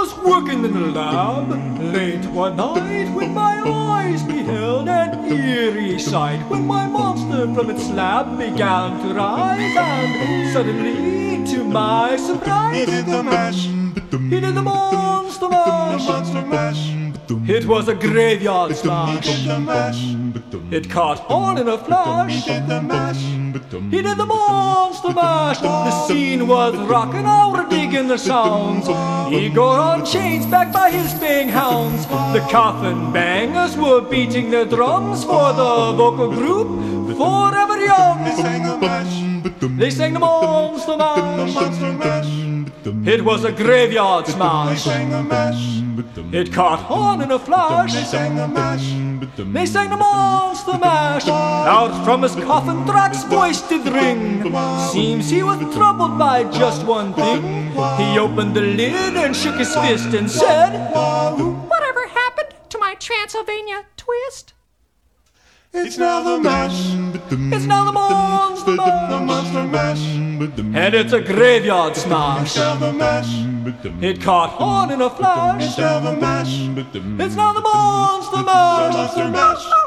was working in the lab late one night when my eyes beheld an eerie sight, when my monster from its slab began to rise, and suddenly, to my surprise, he did the mash. he did the monster mash. Monster mash. It was a graveyard smash. He did the mash. It caught on in a flash. He did the mash. He did the monster mash. The scene was rocking out, digging the sounds. Igor on chains, backed by his baying hounds. The coffin bangers were beating their drums for the vocal group Forever Young. They sang the mash. They sang the monster mash. Monster mash. It was a graveyard They smash. sang the mash. It caught on in a flash. They sang the mash. They sang the monster mash. Out from his coffin, Drax's voice did ring. Seems he was troubled by just one thing. He opened the lid and shook his fist and said, Whatever happened to my Transylvania twist? It's now the mash. it's now the monster The mash. monster mash. And it's a graveyard smash. It's now the mash. It caught on in a flash. It's now the mash. It's now the monster mash. Monster mash.